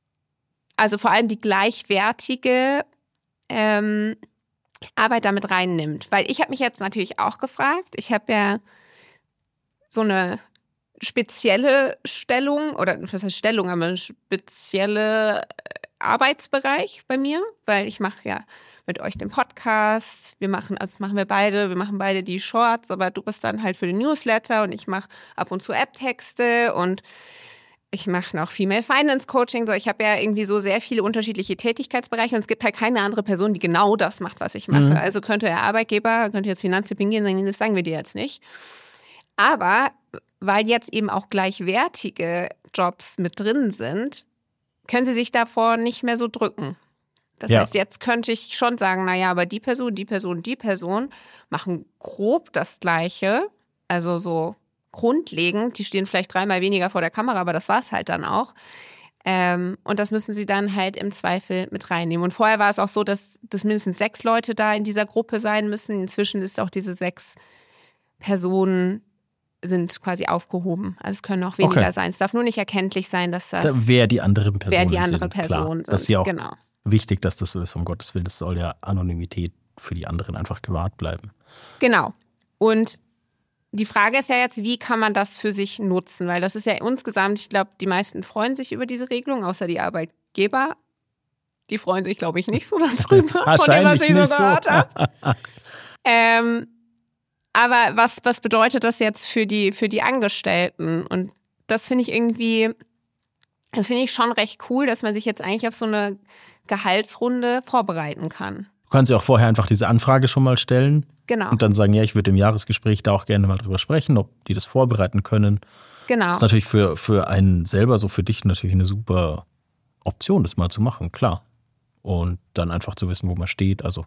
also vor allem die gleichwertige ähm, Arbeit damit reinnimmt. Weil ich habe mich jetzt natürlich auch gefragt, ich habe ja so eine spezielle Stellung, oder was heißt Stellung, aber ein spezielle Arbeitsbereich bei mir, weil ich mache ja mit euch den Podcast, wir machen, also machen wir beide, wir machen beide die Shorts, aber du bist dann halt für den Newsletter und ich mache ab und zu App-Texte und ich mache noch Female Finance Coaching, so ich habe ja irgendwie so sehr viele unterschiedliche Tätigkeitsbereiche und es gibt halt keine andere Person, die genau das macht, was ich mache. Mhm. Also könnte der Arbeitgeber, könnte jetzt Finanztipp hingehen und sagen, das sagen wir dir jetzt nicht. Aber weil jetzt eben auch gleichwertige Jobs mit drin sind, können sie sich davor nicht mehr so drücken. Das ja. heißt, jetzt könnte ich schon sagen, naja, aber die Person, die Person, die Person machen grob das Gleiche, also so grundlegend, die stehen vielleicht dreimal weniger vor der Kamera, aber das war es halt dann auch. Ähm, und das müssen sie dann halt im Zweifel mit reinnehmen. Und vorher war es auch so, dass, dass mindestens sechs Leute da in dieser Gruppe sein müssen. Inzwischen ist auch diese sechs Personen sind quasi aufgehoben. Also es können auch weniger okay. sein. Es darf nur nicht erkenntlich sein, dass das... Da, wer die anderen Personen wer die andere sind. Person Klar. sind. Das ist ja auch genau. wichtig, dass das so ist, um Gottes Willen. Das soll ja Anonymität für die anderen einfach gewahrt bleiben. Genau. Und die Frage ist ja jetzt, wie kann man das für sich nutzen? Weil das ist ja insgesamt, ich glaube, die meisten freuen sich über diese Regelung, außer die Arbeitgeber. Die freuen sich, glaube ich, nicht so darüber, von dem, was ich so gehört habe. ähm, aber was, was bedeutet das jetzt für die, für die Angestellten? Und das finde ich irgendwie, das finde ich schon recht cool, dass man sich jetzt eigentlich auf so eine Gehaltsrunde vorbereiten kann. Du kannst ja auch vorher einfach diese Anfrage schon mal stellen. Genau. Und dann sagen, ja, ich würde im Jahresgespräch da auch gerne mal drüber sprechen, ob die das vorbereiten können. Genau. Das ist natürlich für, für einen selber, so für dich natürlich eine super Option, das mal zu machen, klar. Und dann einfach zu wissen, wo man steht, also.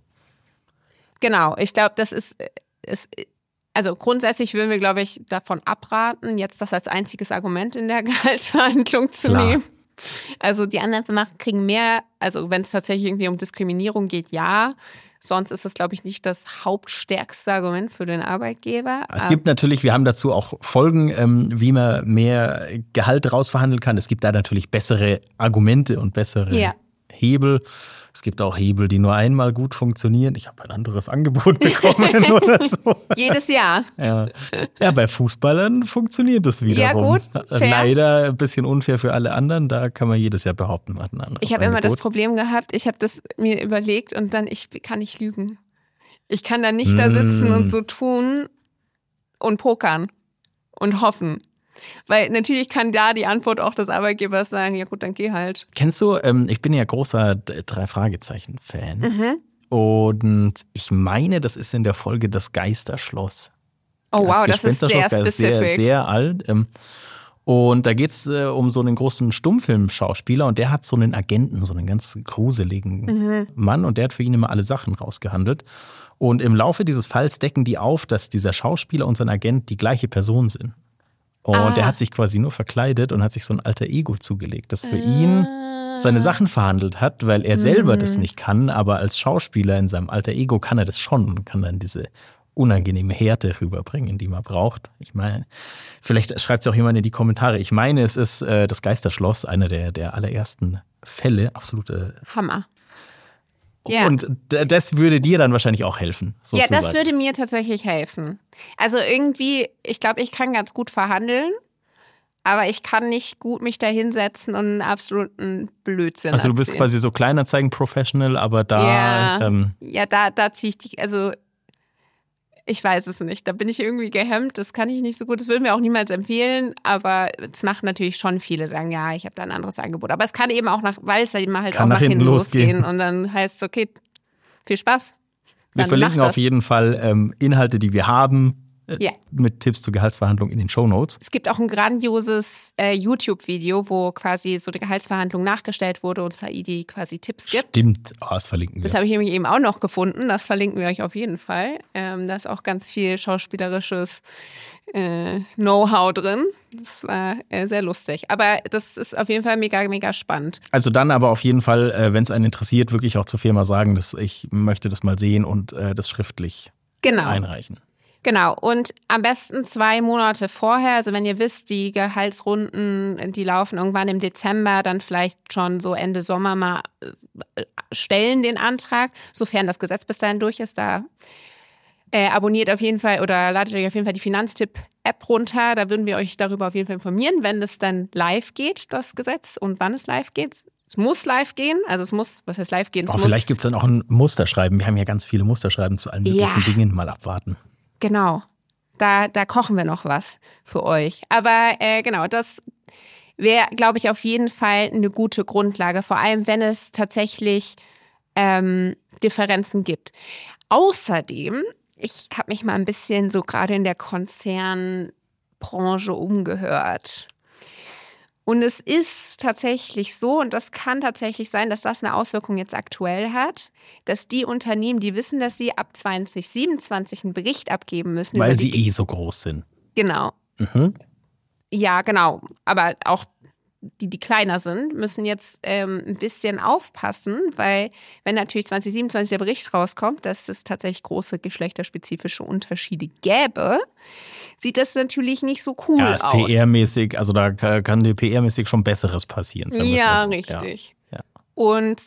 Genau, ich glaube, das ist, ist, also grundsätzlich würden wir, glaube ich, davon abraten, jetzt das als einziges Argument in der Gehaltsverhandlung zu klar. nehmen. Also die anderen kriegen mehr, also wenn es tatsächlich irgendwie um Diskriminierung geht, ja. sonst ist es, glaube ich, nicht das hauptstärkste Argument für den Arbeitgeber. Es gibt natürlich, wir haben dazu auch Folgen, ähm, wie man mehr Gehalt rausverhandeln kann. Es gibt da natürlich bessere Argumente und bessere ja. Hebel. Es gibt auch Hebel, die nur einmal gut funktionieren. Ich habe ein anderes Angebot bekommen oder so. Jedes Jahr. Ja. ja, bei Fußballern funktioniert das wiederum. Ja, gut, fair. Leider ein bisschen unfair für alle anderen. Da kann man jedes Jahr behaupten, man hat ein anderes Ich habe immer das Angebot. Problem gehabt, ich habe das mir überlegt und dann, ich kann nicht lügen. Ich kann da nicht da sitzen Mm. und so tun und pokern und hoffen. Weil natürlich kann da die Antwort auch des Arbeitgebers sein, ja gut, dann geh halt. Kennst du, ähm, ich bin ja großer Drei-Fragezeichen-Fan. Mhm. Und ich meine, das ist in der Folge Das Geisterschloss. Oh wow, das ist sehr Gespensterschloss, sehr, specific. sehr alt. Ähm, Und da geht es äh, um so einen großen Stummfilmschauspieler und der hat so einen Agenten, so einen ganz gruseligen Mhm. Mann und der hat für ihn immer alle Sachen rausgehandelt. Und im Laufe dieses Falls decken die auf, dass dieser Schauspieler und sein Agent die gleiche Person sind. Und Ah. der hat sich quasi nur verkleidet und hat sich so ein alter Ego zugelegt, das für ihn seine Sachen verhandelt hat, weil er selber Mhm. das nicht kann, aber als Schauspieler in seinem alter Ego kann er das schon und kann dann diese unangenehme Härte rüberbringen, die man braucht. Ich meine, vielleicht schreibt es auch jemand in die Kommentare. Ich meine, es ist äh, das Geisterschloss, einer der, der allerersten Fälle, absolute. Hammer. Ja. Und d- das würde dir dann wahrscheinlich auch helfen. Ja, Sozusagen. das würde mir tatsächlich helfen. Also irgendwie, ich glaube, ich kann ganz gut verhandeln, aber ich kann nicht gut mich da hinsetzen und einen absoluten Blödsinn Also du bist erzählen. quasi so Kleinanzeigen-Professional, aber da Ja, ähm, ja da, da ziehe ich die, also ich weiß es nicht, da bin ich irgendwie gehemmt, das kann ich nicht so gut, das würden wir auch niemals empfehlen, aber es macht natürlich schon viele, sagen, ja, ich habe da ein anderes Angebot, aber es kann eben auch nach, weil es eben halt Kann auch nach nach hinten hinten losgehen. losgehen und dann heißt es, okay, viel Spaß. wir Dann verlinken mach auf das. jeden Fall ähm, Inhalte, die wir haben, äh, Ja. mit Tipps zur Gehaltsverhandlung in den Shownotes. Es gibt auch ein grandioses äh, YouTube-Video, wo quasi so eine Gehaltsverhandlung nachgestellt wurde und Saidi quasi Tipps gibt. Stimmt, oh, das verlinken Das wir. habe ich nämlich eben auch noch gefunden. Das verlinken wir euch auf jeden Fall. Ähm, da ist auch ganz viel schauspielerisches äh, Know-how drin. Das war äh, sehr lustig. Aber das ist auf jeden Fall mega, mega spannend. Also dann aber auf jeden Fall, äh, wenn es einen interessiert, wirklich auch zur Firma sagen, dass ich möchte das mal sehen und äh, das schriftlich Genau. einreichen. Genau. Und am besten zwei Monate vorher. Also wenn ihr wisst, die Gehaltsrunden, die laufen irgendwann im Dezember, dann vielleicht schon so Ende Sommer mal äh, stellen den Antrag, sofern das Gesetz bis dahin durch ist. Da Äh, abonniert auf jeden Fall oder ladet euch auf jeden Fall die Finanztipp-App runter. Da würden wir euch darüber auf jeden Fall informieren, wenn es dann live geht, das Gesetz, und wann es live geht. Es muss live gehen, also es muss, was heißt live gehen? Es Oh, muss, vielleicht gibt es dann auch ein Musterschreiben. Wir haben ja ganz viele Musterschreiben zu allen möglichen Ja. Dingen. Mal abwarten. Genau, da, da kochen wir noch was für euch. Aber äh, genau, das wäre, glaube ich, auf jeden Fall eine gute Grundlage, vor allem wenn es tatsächlich ähm, Differenzen gibt. Außerdem, ich habe mich mal ein bisschen so gerade in der Konzernbranche umgehört. Und es ist tatsächlich so, und das kann tatsächlich sein, dass das eine Auswirkung jetzt aktuell hat, dass die Unternehmen, die wissen, dass sie ab zwanzig siebenundzwanzig einen Bericht abgeben müssen. Weil über sie die, eh so groß sind. Genau. Mhm. Ja, genau. Aber auch die, die kleiner sind, müssen jetzt ähm, ein bisschen aufpassen, weil wenn natürlich zwanzig siebenundzwanzig der Bericht rauskommt, dass es tatsächlich große geschlechterspezifische Unterschiede gäbe, sieht das natürlich nicht so cool Ja, ist aus. P R-mäßig, also da ka- kann dir P R-mäßig schon Besseres passieren. sagen wir es Ja, mal so. richtig. Ja. Und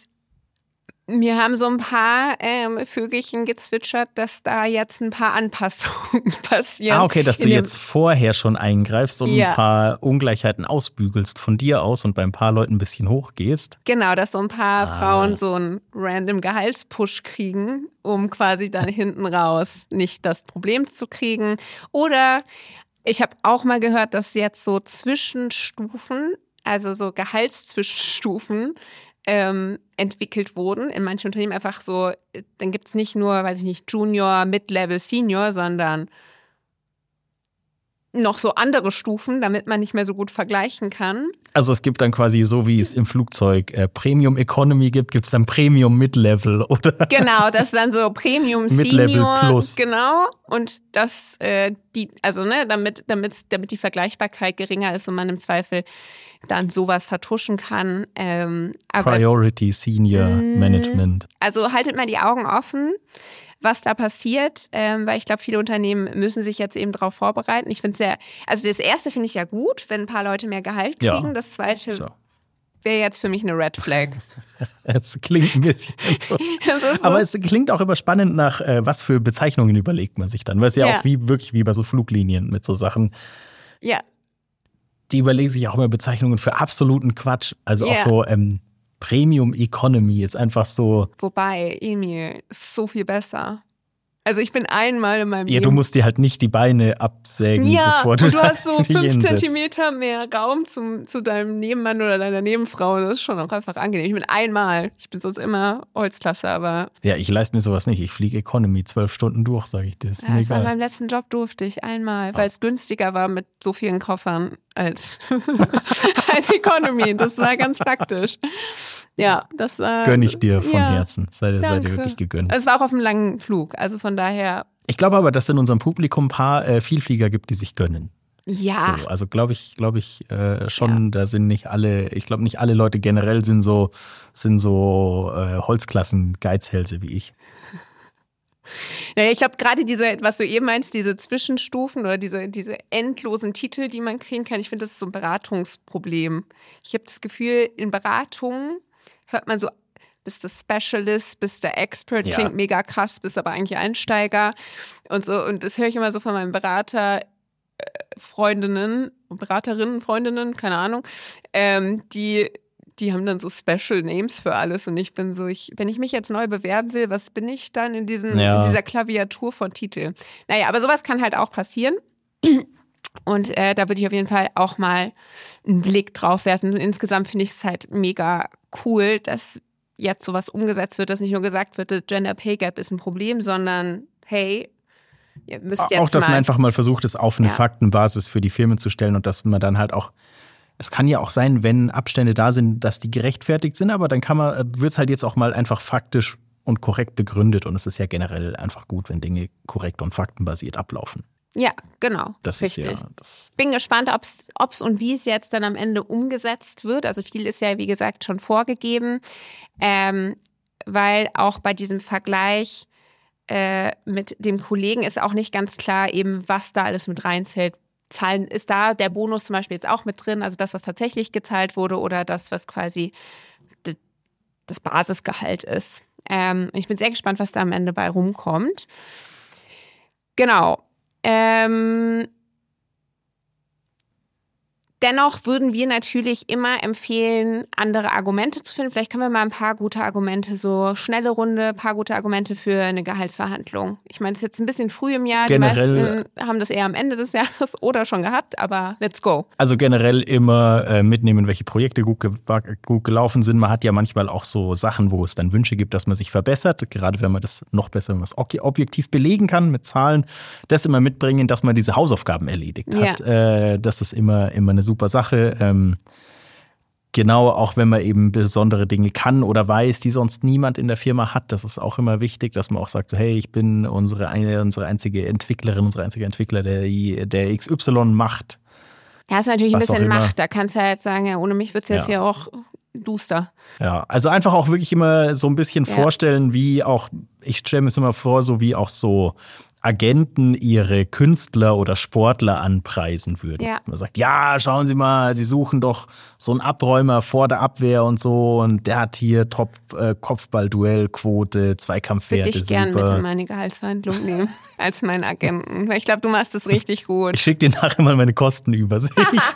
mir haben so ein paar ähm, Vögelchen gezwitschert, dass da jetzt ein paar Anpassungen passieren. Ah, okay, dass du In dem- jetzt vorher schon eingreifst und Ja. ein paar Ungleichheiten ausbügelst von dir aus und bei ein paar Leuten ein bisschen hochgehst. Genau, dass so ein paar Ah. Frauen so einen random Gehaltspush kriegen, um quasi dann hinten raus nicht das Problem zu kriegen. Oder ich habe auch mal gehört, dass jetzt so Zwischenstufen, also so Gehaltszwischenstufen, ähm, entwickelt wurden. In manchen Unternehmen einfach so, dann gibt es nicht nur, weiß ich nicht, Junior, Mid-Level, Senior, sondern noch so andere Stufen, damit man nicht mehr so gut vergleichen kann. Also es gibt dann quasi so, wie es im Flugzeug äh, Premium Economy gibt, gibt es dann Premium Mid-Level, oder? Genau, das ist dann so Premium Mid-Level Senior. Plus. Genau. Und das, äh, die, also ne, damit, damit, damit die Vergleichbarkeit geringer ist und man im Zweifel dann sowas vertuschen kann. Ähm, aber, Priority Senior mh, Management. Also haltet mal die Augen offen, was da passiert, ähm, weil ich glaube, viele Unternehmen müssen sich jetzt eben darauf vorbereiten. Ich finde es sehr, also das erste finde ich ja gut, wenn ein paar Leute mehr Gehalt kriegen. Ja. Das zweite So. wäre jetzt für mich eine Red Flag. Es klingt ein bisschen so. Das ist so. Aber es klingt auch immer spannend nach, äh, was für Bezeichnungen überlegt man sich dann. Weil es ja, Ja. auch wie wirklich wie bei so Fluglinien mit so Sachen. Ja, Die überlegen sich auch immer Bezeichnungen für absoluten Quatsch. Also auch Ja. so ähm, Premium Economy ist einfach so. wobei, Emil, ist so viel besser. Also ich bin einmal in meinem Ja, Leben... du musst dir halt nicht die Beine absägen, Ja, bevor du, und du hast so dich fünf hinsetzt. Zentimeter mehr Raum zum, zu deinem Nebenmann oder deiner Nebenfrau. Das ist schon auch einfach angenehm. Ich bin einmal, ich bin sonst immer Holzklasse, aber Ja, ich leiste mir sowas nicht. Ich fliege Economy zwölf Stunden durch, sage ich dir. Ist ja, mir das war in egal. meinem letzten Job durfte ich einmal, weil es günstiger war mit so vielen Koffern als, als Economy. Das war ganz praktisch. Ja, das äh, Gönn ich dir von ja, Herzen. Sei, dir- sei dir danke. wirklich gegönnt. Es war auch auf einem langen Flug, also von daher, Ich glaube aber, dass es in unserem Publikum ein paar äh, Vielflieger gibt, die sich gönnen. ja. So, also glaube ich, glaube ich äh, schon, da sind nicht alle, ich glaube nicht alle Leute generell sind so, sind so äh, Holzklassen-Geizhälse wie ich. Naja, ich glaube, gerade diese, was du eben meinst, diese Zwischenstufen oder diese, diese endlosen Titel, die man kriegen kann, ich finde, das ist so ein Beratungsproblem. Ich habe das Gefühl, in Beratungen hört man so, bist du Specialist, bist du Expert, Ja. klingt mega krass, bist aber eigentlich Einsteiger und so. Und das höre ich immer so von meinen Berater, äh, Freundinnen, Beraterinnen, Freundinnen, keine Ahnung, ähm, die die haben dann so Special Names für alles und ich bin so, ich, wenn ich mich jetzt neu bewerben will, was bin ich dann in, diesen, Ja. in dieser Klaviatur von Titeln? Naja, aber sowas kann halt auch passieren. Und äh, da würde ich auf jeden Fall auch mal einen Blick drauf werfen. Und insgesamt finde ich es halt mega cool, dass jetzt sowas umgesetzt wird, dass nicht nur gesagt wird, das Gender Pay Gap ist ein Problem, sondern hey, ihr müsst jetzt Auch, dass mal man einfach mal versucht, es auf eine Ja. Faktenbasis für die Firmen zu stellen und dass man dann halt auch, es kann ja auch sein, wenn Abstände da sind, dass die gerechtfertigt sind, aber dann kann man, wird es halt jetzt auch mal einfach faktisch und korrekt begründet und es ist ja generell einfach gut, wenn Dinge korrekt und faktenbasiert ablaufen. Ja, genau. Das richtig. ist ja, das Bin gespannt, ob es und wie es jetzt dann am Ende umgesetzt wird. Also viel ist ja, wie gesagt, schon vorgegeben, ähm, weil auch bei diesem Vergleich äh, mit dem Kollegen ist auch nicht ganz klar, eben was da alles mit reinzählt. Zahlen, ist da der Bonus zum Beispiel jetzt auch mit drin, also das, was tatsächlich gezahlt wurde oder das, was quasi d- das Basisgehalt ist. Ähm, ich bin sehr gespannt, was da am Ende bei rumkommt. Genau. Ähm, dennoch würden wir natürlich immer empfehlen, andere Argumente zu finden. Vielleicht können wir mal ein paar gute Argumente, so schnelle Runde, ein paar gute Argumente für eine Gehaltsverhandlung. Ich meine, es ist jetzt ein bisschen früh im Jahr. Generell- Die meisten haben das eher am Ende des Jahres oder schon gehabt, aber let's go. Also generell immer äh, mitnehmen, welche Projekte gut, ge gut gelaufen sind. Man hat ja manchmal auch so Sachen, wo es dann Wünsche gibt, dass man sich verbessert. Gerade wenn man das noch besser, wenn man es objektiv belegen kann mit Zahlen, das immer mitbringen, dass man diese Hausaufgaben erledigt hat. Ja. Äh, das ist immer, immer eine super Sache. Ähm, genau, auch wenn man eben besondere Dinge kann oder weiß, die sonst niemand in der Firma hat. Das ist auch immer wichtig, dass man auch sagt, so, hey, ich bin unsere, unsere einzige Entwicklerin, unsere einzige Entwickler, der, der X Y macht. Ja, ist natürlich ein Was auch bisschen immer. Macht. Da kannst du halt sagen, ja, ohne mich wird es jetzt Ja. hier auch duster. Ja, also einfach auch wirklich immer so ein bisschen Ja. vorstellen, wie auch, ich stelle mir es immer vor, so wie auch so Agenten ihre Künstler oder Sportler anpreisen würden. Ja. Man sagt, ja, schauen Sie mal, Sie suchen doch so einen Abräumer vor der Abwehr und so und der hat hier Top äh, Kopfball-Duellquote, Würde Zweikampfwerte, ich gern mit super. in meine Gehaltsverhandlung nehmen als meinen Agenten. Weil ich glaube, du machst das richtig gut. Ich schicke dir nachher mal meine Kostenübersicht.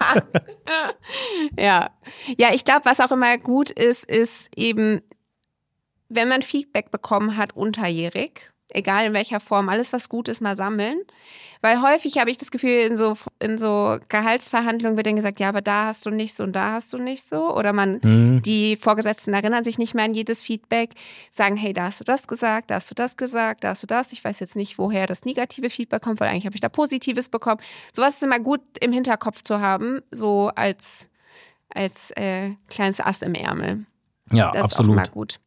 Ja, ja, ich glaube, was auch immer gut ist, ist eben, wenn man Feedback bekommen hat unterjährig, egal in welcher Form, alles was gut ist, mal sammeln. Weil häufig habe ich das Gefühl, in so, in so Gehaltsverhandlungen wird dann gesagt, ja, aber da hast du nicht so und da hast du nicht so. Oder man, mhm. die Vorgesetzten erinnern sich nicht mehr an jedes Feedback, sagen, hey, da hast du das gesagt, da hast du das gesagt, da hast du das. Ich weiß jetzt nicht, woher das negative Feedback kommt, weil eigentlich habe ich da Positives bekommen. Sowas ist immer gut im Hinterkopf zu haben, so als, als äh, kleines Ast im Ärmel. Ja, das absolut. Das ist auch immer gut.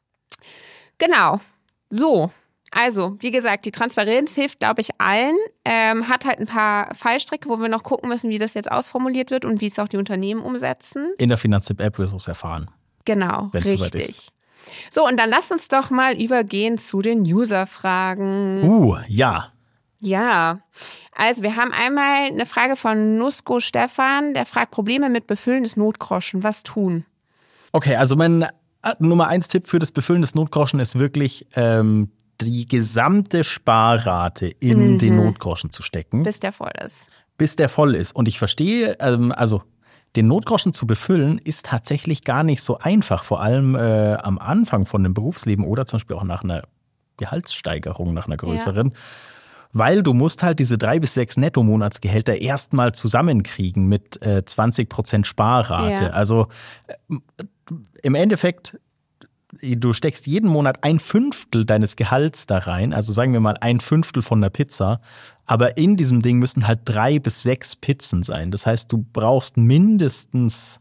Genau. So. Also, wie gesagt, die Transparenz hilft, glaube ich, allen. Ähm, hat halt ein paar Fallstricke, wo wir noch gucken müssen, wie das jetzt ausformuliert wird und wie es auch die Unternehmen umsetzen. In der Finanztipp-App wirst du es erfahren. Genau, wenn's richtig. Soweit ist. So, und dann lasst uns doch mal übergehen zu den User-Fragen. Uh, ja. Ja, also wir haben einmal eine Frage von Nusko Stefan, der fragt, Probleme mit Befüllen des Notgroschen, was tun? Okay, also mein Nummer eins Tipp für das Befüllen des Notgroschen ist wirklich, ähm, die gesamte Sparrate in mhm. den Notgroschen zu stecken. Bis der voll ist. Bis der voll ist. Und ich verstehe, ähm, also den Notgroschen zu befüllen ist tatsächlich gar nicht so einfach, vor allem äh, am Anfang von dem Berufsleben oder zum Beispiel auch nach einer Gehaltssteigerung, nach einer größeren. Ja. Weil du musst halt diese drei bis sechs Netto-Monatsgehälter erstmal zusammenkriegen mit äh, zwanzig Prozent Sparrate. Ja. Also äh, im Endeffekt, du steckst jeden Monat ein Fünftel deines Gehalts da rein, also sagen wir mal ein Fünftel von der Pizza, aber in diesem Ding müssen halt drei bis sechs Pizzen sein. Das heißt, du brauchst mindestens,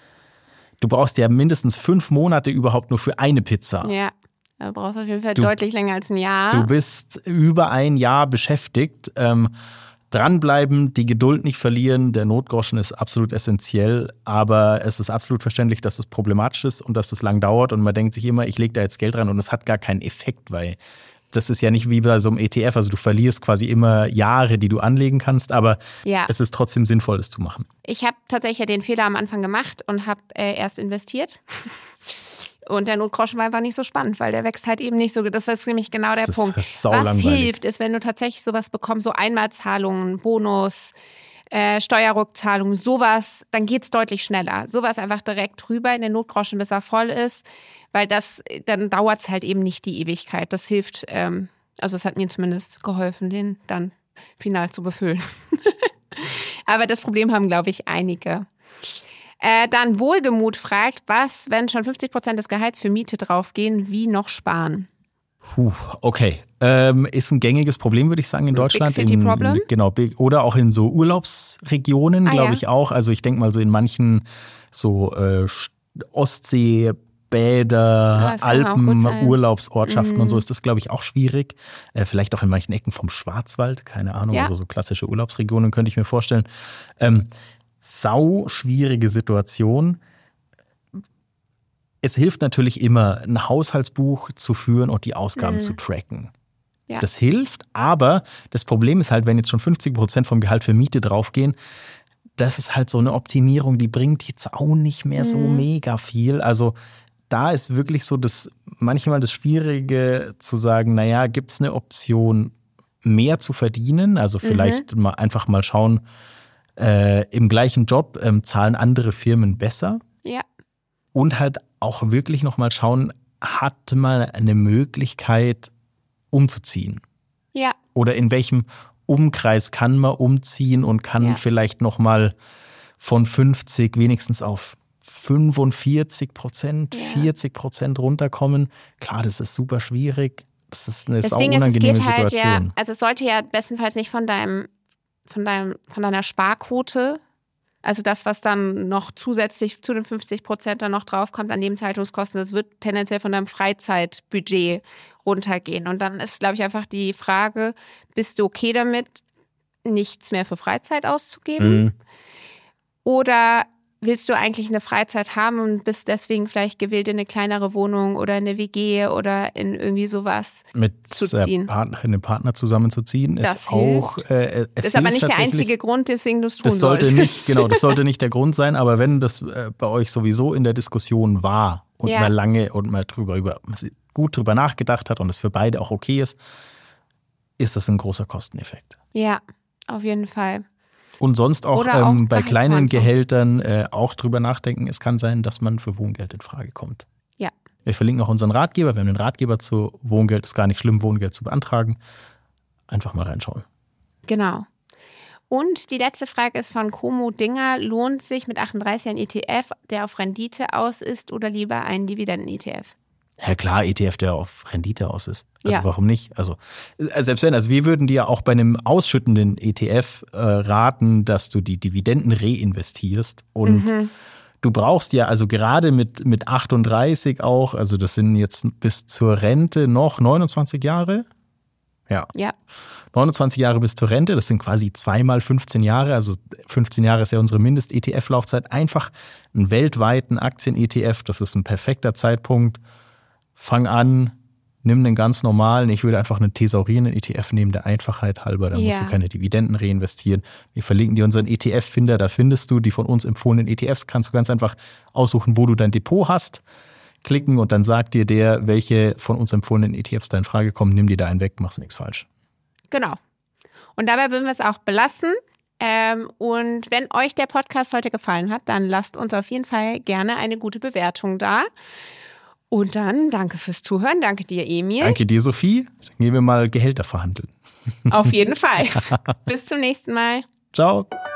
du brauchst ja mindestens fünf Monate überhaupt nur für eine Pizza. Ja, du brauchst auf jeden Fall du, deutlich länger als ein Jahr. Du bist über ein Jahr beschäftigt. Ähm, Dranbleiben, die Geduld nicht verlieren, der Notgroschen ist absolut essentiell, aber es ist absolut verständlich, dass das problematisch ist und dass das lang dauert und man denkt sich immer, ich lege da jetzt Geld rein und es hat gar keinen Effekt, weil das ist ja nicht wie bei so einem E T F, also du verlierst quasi immer Jahre, die du anlegen kannst, aber ja. es ist trotzdem sinnvoll, das zu machen. Ich habe tatsächlich den Fehler am Anfang gemacht und habe äh, erst investiert. Und der Notgroschen war einfach nicht so spannend, weil der wächst halt eben nicht so. Das ist nämlich genau der das Punkt. Ist sau Was langweilig. hilft, ist, wenn du tatsächlich sowas bekommst, so Einmalzahlungen, Bonus, äh, Steuerrückzahlungen, sowas, dann geht's deutlich schneller. Sowas einfach direkt rüber in den Notgroschen, bis er voll ist, weil das, dann dauert's halt eben nicht die Ewigkeit. Das hilft, ähm, also es hat mir zumindest geholfen, den dann final zu befüllen. Aber das Problem haben, glaube ich, einige. Äh, dann Wohlgemut fragt, was, wenn schon fünfzig Prozent des Gehalts für Miete draufgehen, wie noch sparen? Puh, okay. Ähm, ist ein gängiges Problem, würde ich sagen, in Deutschland. Big City in, Problem? Genau, big, oder auch in so Urlaubsregionen, ah, glaube ja. ich auch. Also ich denke mal so in manchen so äh, Ostsee, Bäder, ah, Alpen, Urlaubsortschaften mhm. und so ist das, glaube ich, auch schwierig. Äh, vielleicht auch in manchen Ecken vom Schwarzwald, keine Ahnung, ja. also so klassische Urlaubsregionen könnte ich mir vorstellen. Ähm, sau schwierige Situation. Es hilft natürlich immer, ein Haushaltsbuch zu führen und die Ausgaben mhm. zu tracken. Ja. Das hilft, aber das Problem ist halt, wenn jetzt schon fünfzig Prozent vom Gehalt für Miete draufgehen, das ist halt so eine Optimierung, die bringt jetzt auch nicht mehr mhm. so mega viel. Also da ist wirklich so das manchmal das Schwierige zu sagen, naja, gibt es eine Option, mehr zu verdienen? Also vielleicht mhm. mal einfach mal schauen, Äh, im gleichen Job ähm, zahlen andere Firmen besser. Ja. Und halt auch wirklich nochmal schauen, hat man eine Möglichkeit umzuziehen? Ja. Oder in welchem Umkreis kann man umziehen und kann ja. vielleicht nochmal von fünfzig wenigstens auf fünfundvierzig Prozent, ja. vierzig Prozent runterkommen? Klar, das ist super schwierig. Das ist eine sau unangenehme ist, es geht Situation. Halt, ja, also es sollte ja bestenfalls nicht von deinem Von, deinem, von deiner Sparquote, also das, was dann noch zusätzlich zu den fünfzig Prozent dann noch draufkommt an Lebenshaltungskosten, das wird tendenziell von deinem Freizeitbudget runtergehen. Und dann ist, glaube ich, einfach die Frage, bist du okay damit, nichts mehr für Freizeit auszugeben? Mhm. Oder willst du eigentlich eine Freizeit haben und bist deswegen vielleicht gewillt, in eine kleinere Wohnung oder in eine W G oder in irgendwie sowas mit zu ziehen? Partnerin, einem Partner zusammenzuziehen, das ist auch. Äh, es das ist aber nicht der einzige Grund, deswegen du es tun das sollte solltest. Nicht, genau, das sollte nicht der Grund sein, aber wenn das äh, bei euch sowieso in der Diskussion war und ja. mal lange und mal drüber, über, gut drüber nachgedacht hat und es für beide auch okay ist, ist das ein großer Kosteneffekt. Ja, auf jeden Fall. Und sonst auch, auch ähm, bei kleinen Gehältern äh, auch drüber nachdenken. Es kann sein, dass man für Wohngeld in Frage kommt. Ja. Wir verlinken auch unseren Ratgeber. Wir haben einen Ratgeber zu Wohngeld. Ist gar nicht schlimm, Wohngeld zu beantragen. Einfach mal reinschauen. Genau. Und die letzte Frage ist von Komo Dinger. Lohnt sich mit achtunddreißig ein E T F, der auf Rendite aus ist, oder lieber ein Dividenden-E T F? Ja klar, E T F, der auf Rendite aus ist. Also ja. warum nicht? Also selbst wenn, also wir würden dir auch bei einem ausschüttenden E T F äh, raten, dass du die Dividenden reinvestierst. Und mhm. du brauchst ja also gerade mit, mit achtunddreißig auch, also das sind jetzt bis zur Rente noch neunundzwanzig Jahre. Ja. Ja. neunundzwanzig Jahre bis zur Rente, das sind quasi zweimal fünfzehn Jahre, also fünfzehn Jahre ist ja unsere Mindest-E T F-Laufzeit. Einfach einen weltweiten Aktien-E T F, das ist ein perfekter Zeitpunkt. Fang an, nimm einen ganz normalen, ich würde einfach einen thesaurierenden E T F nehmen, der Einfachheit halber, da ja. musst du keine Dividenden reinvestieren. Wir verlinken dir unseren E T F-Finder, da findest du die von uns empfohlenen E T Fs, kannst du ganz einfach aussuchen, wo du dein Depot hast, klicken und dann sagt dir der, welche von uns empfohlenen E T Fs da in Frage kommen, nimm dir da einen weg, machst nichts falsch. Genau. Und dabei würden wir es auch belassen. Ähm, und wenn euch der Podcast heute gefallen hat, dann lasst uns auf jeden Fall gerne eine gute Bewertung da. Und dann danke fürs Zuhören. Danke dir, Emil. Danke dir, Sophie. Dann gehen wir mal Gehälter verhandeln. Auf jeden Fall. Bis zum nächsten Mal. Ciao.